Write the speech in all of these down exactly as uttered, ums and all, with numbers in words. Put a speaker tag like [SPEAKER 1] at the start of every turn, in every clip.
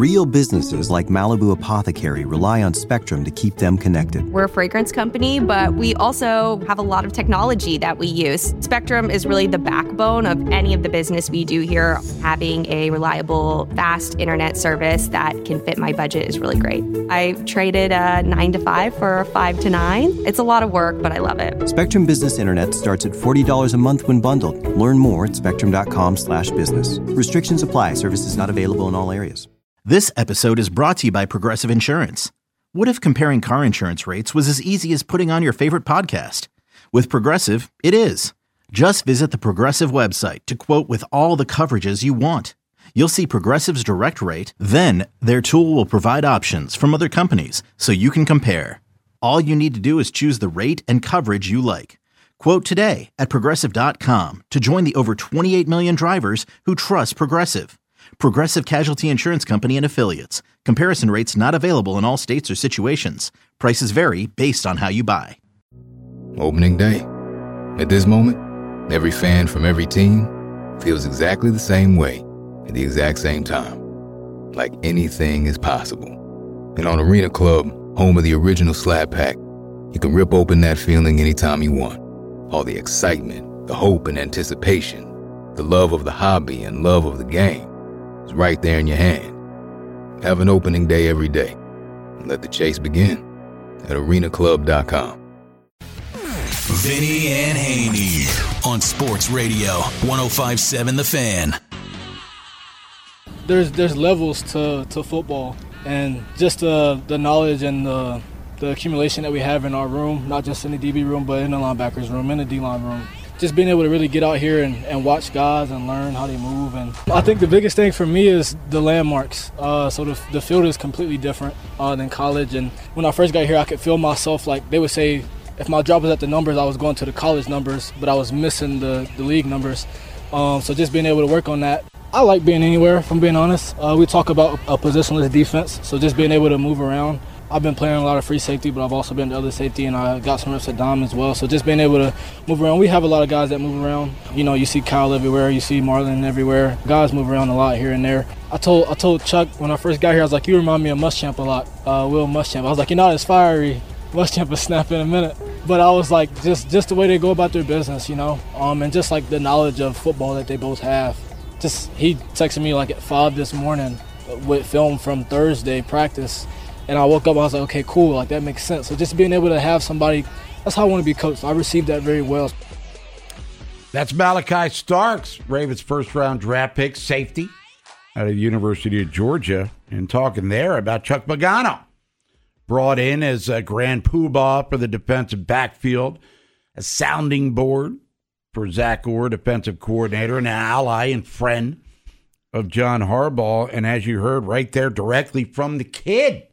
[SPEAKER 1] Real businesses like Malibu Apothecary rely on Spectrum to keep them connected.
[SPEAKER 2] We're a fragrance company, but we also have a lot of technology that we use. Spectrum is really the backbone of any of the business we do here. Having a reliable, fast internet service that can fit my budget is really great. I traded a nine to five for a five to nine. It's a lot of work, but I love it.
[SPEAKER 1] Spectrum Business Internet starts at forty dollars a month when bundled. Learn more at spectrum.com slash business. Restrictions apply. Services not available in all areas.
[SPEAKER 3] This episode is brought to you by Progressive Insurance. What if comparing car insurance rates was as easy as putting on your favorite podcast? With Progressive, it is. Just visit the Progressive website to quote with all the coverages you want. You'll see Progressive's direct rate, then their tool will provide options from other companies so you can compare. All you need to do is choose the rate and coverage you like. Quote today at Progressive dot com to join the over twenty-eight million drivers who trust Progressive. Progressive Casualty Insurance Company and Affiliates. Comparison rates not available in all states or situations. Prices vary based on how you buy.
[SPEAKER 4] Opening day. At this moment, every fan from every team feels exactly the same way at the exact same time. Like anything is possible. And on Arena Club, home of the original Slap Pack, you can rip open that feeling anytime you want. All the excitement, the hope and anticipation, the love of the hobby and love of the game. It's right there in your hand. Have an opening day every day. And let the chase begin at arena club dot com.
[SPEAKER 5] Vinny and Haney on Sports Radio one oh five point seven The Fan.
[SPEAKER 6] There's there's levels to, to football, and just uh, the knowledge and the, the accumulation that we have in our room, not just in the D B room, but in the linebackers room, in the D-line room. Just being able to really get out here and, and watch guys and learn how they move. And I think the biggest thing for me is the landmarks. Uh, so the, the field is completely different uh, than college. And when I first got here, I could feel myself like they would say if my job was at the numbers, I was going to the college numbers, but I was missing the, the league numbers. Um, so just being able to work on that. I like being anywhere, if I'm being honest. Uh, we talk about a positionless defense, so just being able to move around. I've been playing a lot of free safety, but I've also been the other safety, and I got some reps at dime as well. So just being able to move around. We have a lot of guys that move around. You know, you see Kyle everywhere, you see Marlon everywhere. Guys move around a lot here and there. I told I told Chuck when I first got here, I was like, you remind me of Muschamp a lot, uh, Will Muschamp. I was like, you're not as fiery. Muschamp will snap in a minute. But I was like, just, just the way they go about their business, you know, um, and just like the knowledge of football that they both have. Just he texted me like at five this morning with film from Thursday practice. And I woke up, I was like, okay, cool, like that makes sense. So just being able to have somebody, that's how I want to be coached. I received that very well.
[SPEAKER 7] That's Malachi Starks, Ravens first-round draft pick, safety out of the University of Georgia. And talking there about Chuck Pagano, brought in as a grand poobah for the defensive backfield, a sounding board for Zach Orr, defensive coordinator, and an ally and friend of John Harbaugh. And as you heard right there directly from the kid,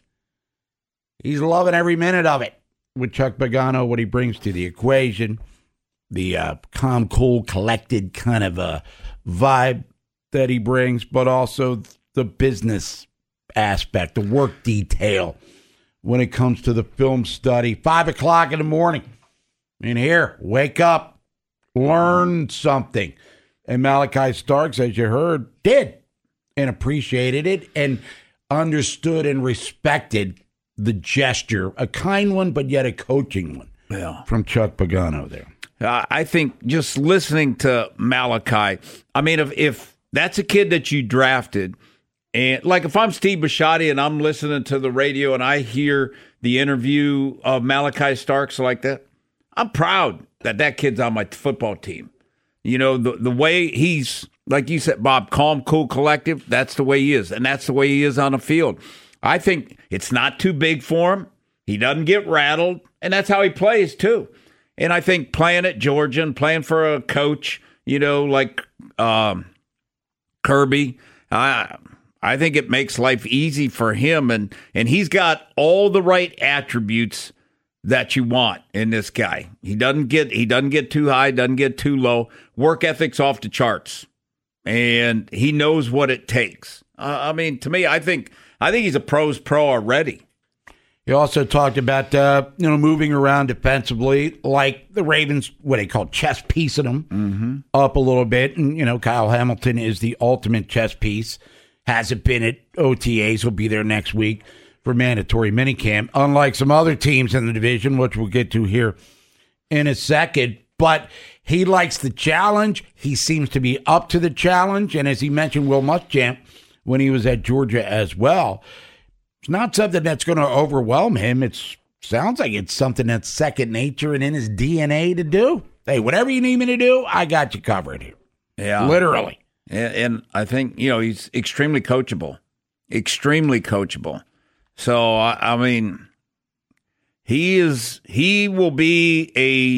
[SPEAKER 7] he's loving every minute of it with Chuck Pagano, what he brings to the equation, the uh, calm, cool, collected kind of a vibe that he brings, but also the business aspect, the work detail when it comes to the film study. Five o'clock in the morning. And here, wake up, learn something. And Malachi Starks, as you heard, did and appreciated it and understood and respected the gesture, a kind one, but yet a coaching one, yeah, from Chuck Pagano there.
[SPEAKER 8] Uh, I think just listening to Malachi, I mean, if, if that's a kid that you drafted, and like if I'm Steve Bisciotti and I'm listening to the radio and I hear the interview of Malachi Starks like that, I'm proud that that kid's on my football team. You know, the the way he's, like you said, Bob, calm, cool, collective, that's the way he is, and that's the way he is on the field. I think it's not too big for him. He doesn't get rattled, and that's how he plays, too. And I think playing at Georgia and playing for a coach, you know, like um, Kirby, I, I think it makes life easy for him. And, and he's got all the right attributes that you want in this guy. He doesn't get he doesn't get too high, doesn't get too low. Work ethic's off the charts. And he knows what it takes. Uh, I mean, to me, I think I think he's a pro's pro already.
[SPEAKER 7] He also talked about, uh, you know, moving around defensively, like the Ravens, what they call chess piecing them
[SPEAKER 8] mm-hmm.
[SPEAKER 7] up a little bit. And, you know, Kyle Hamilton is the ultimate chess piece. hasn't been at O T As. He'll be there next week for mandatory minicamp, unlike some other teams in the division, which we'll get to here in a second. But he likes the challenge. He seems to be up to the challenge. And as he mentioned, Will Muschamp, when he was at Georgia as well, it's not something that's going to overwhelm him. It sounds like it's something that's second nature and in his D N A to do. Hey, whatever you need me to do, I got you covered here.
[SPEAKER 8] Yeah.
[SPEAKER 7] Literally.
[SPEAKER 8] And, and I think, you know, he's extremely coachable. Extremely coachable. So, I, I mean, he is, he will be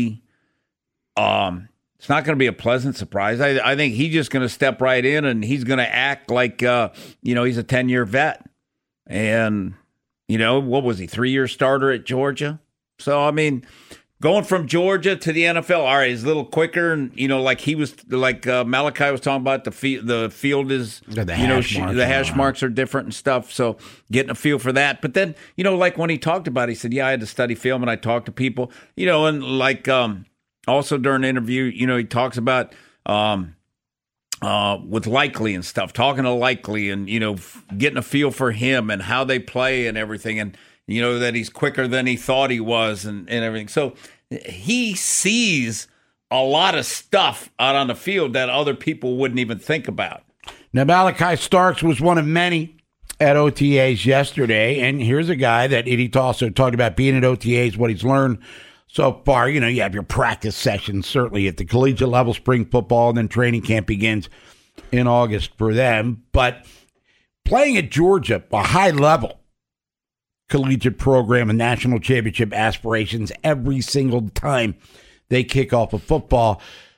[SPEAKER 8] a, um, it's not going to be a pleasant surprise. I, I think he's just going to step right in and he's going to act like, uh, you know, he's a ten-year vet. And, you know, what was he, three-year starter at Georgia? So, I mean, going from Georgia to the N F L, all right, he's a little quicker. And, you know, like he was, like uh, Malachi was talking about, the, fi- the field is,
[SPEAKER 7] the
[SPEAKER 8] you know,
[SPEAKER 7] hash marks
[SPEAKER 8] the hash
[SPEAKER 7] are
[SPEAKER 8] marks are different and stuff. So getting a feel for that. But then, you know, like when he talked about it, he said, yeah, I had to study film and I talked to people, you know, and like um, also during the interview, you know, he talks about um, uh, with Likely and stuff, talking to Likely and, you know, f- getting a feel for him and how they play and everything. And, you know, that he's quicker than he thought he was and, and everything. So he sees a lot of stuff out on the field that other people wouldn't even think about.
[SPEAKER 7] Now, Malachi Starks was one of many at O T As yesterday, and here's a guy that he also talked about being at O T As, what he's learned so far. You know, you have your practice sessions, certainly at the collegiate level, spring football, and then training camp begins in August for them. But playing at Georgia, a high level collegiate program and national championship aspirations every single time they kick off a football.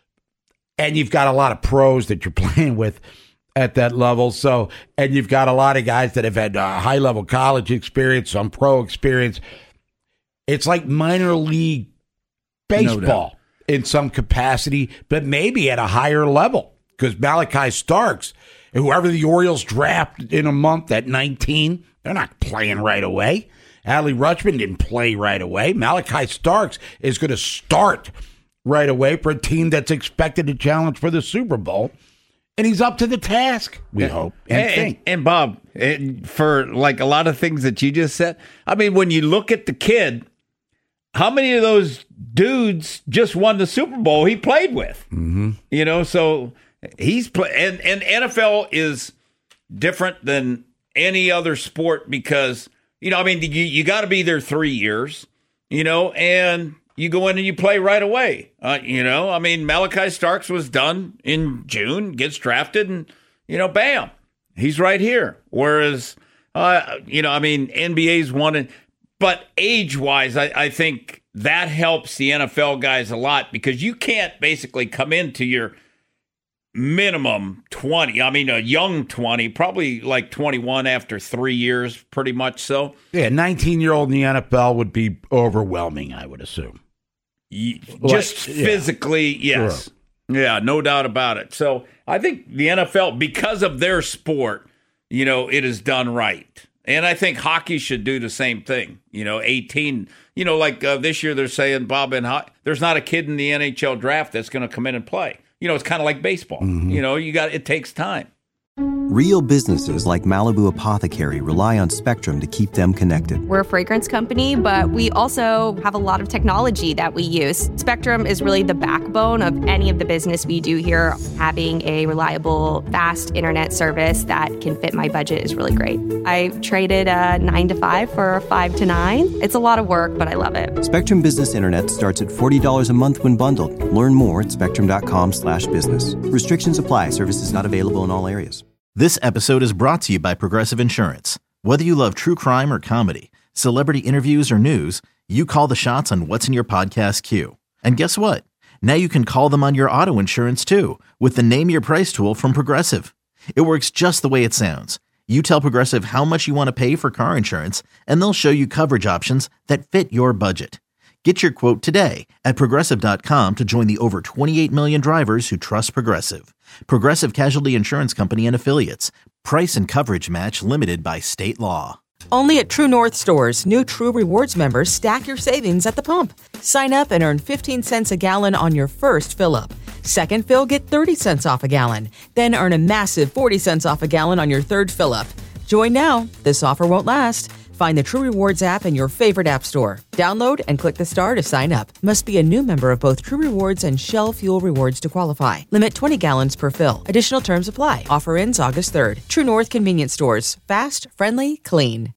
[SPEAKER 7] And you've got a lot of pros that you're playing with at that level. So, and you've got a lot of guys that have had uh, high level college experience, some pro experience. It's like minor league baseball no in some capacity, but maybe at a higher level, because Malachi Starks, whoever the Orioles draft in a month at nineteen, they're not playing right away. Adley Rutschman didn't play right away. Malachi Starks is going to start right away for a team that's expected to challenge for the Super Bowl. And he's up to the task, we
[SPEAKER 8] and,
[SPEAKER 7] hope. And,
[SPEAKER 8] and,
[SPEAKER 7] think.
[SPEAKER 8] and, and Bob, and for like a lot of things that you just said, I mean, when you look at the kid, how many of those dudes just won the Super Bowl he played with?
[SPEAKER 7] Mm-hmm.
[SPEAKER 8] You know, so he's play, and, and N F L is different than any other sport because, you know, I mean, you, you got to be there three years, you know, and you go in and you play right away. Uh, you know, I mean, Malachi Starks was done in June, gets drafted, and, you know, bam, he's right here. Whereas, uh, you know, I mean, N B A's wanted, but age-wise, I, I think that helps the N F L guys a lot because you can't basically come into your minimum twenty. I mean, a young twenty, probably like twenty-one after three years, pretty much so.
[SPEAKER 7] Yeah, nineteen-year-old in the N F L would be overwhelming, I would assume.
[SPEAKER 8] Just
[SPEAKER 7] like,
[SPEAKER 8] physically,
[SPEAKER 7] yeah.
[SPEAKER 8] yes.
[SPEAKER 7] Sure.
[SPEAKER 8] Yeah, no doubt about it. So I think the N F L, because of their sport, you know, it is done right. And I think hockey should do the same thing. You know, eighteen, you know, like uh, this year they're saying, Bob, and ho- there's not a kid in the N H L draft that's going to come in and play. You know, it's kind of like baseball. Mm-hmm. You know, you got it takes time.
[SPEAKER 1] Real businesses like Malibu Apothecary rely on Spectrum to keep them connected.
[SPEAKER 2] We're a fragrance company, but we also have a lot of technology that we use. Spectrum is really the backbone of any of the business we do here. Having a reliable, fast internet service that can fit my budget is really great. I traded a nine to five for a five to nine. It's a lot of work, but I love it.
[SPEAKER 1] Spectrum Business Internet starts at forty dollars a month when bundled. Learn more at spectrum.com slash business. Restrictions apply. Services not available in all areas.
[SPEAKER 3] This episode is brought to you by Progressive Insurance. Whether you love true crime or comedy, celebrity interviews or news, you call the shots on what's in your podcast queue. And guess what? Now you can call them on your auto insurance too with the Name Your Price tool from Progressive. It works just the way it sounds. You tell Progressive how much you want to pay for car insurance, and they'll show you coverage options that fit your budget. Get your quote today at Progressive dot com to join the over twenty-eight million drivers who trust Progressive. Progressive Casualty Insurance Company and Affiliates. Price and coverage match limited by state law.
[SPEAKER 9] Only at True North stores, new True Rewards members stack your savings at the pump. Sign up and earn fifteen cents a gallon on your first fill-up. Second fill, get thirty cents off a gallon. Then earn a massive forty cents off a gallon on your third fill-up. Join now. This offer won't last. Find the True Rewards app in your favorite app store. Download and click the star to sign up. Must be a new member of both True Rewards and Shell Fuel Rewards to qualify. Limit twenty gallons per fill. Additional terms apply. Offer ends August third. True North Convenience Stores. Fast, friendly, clean.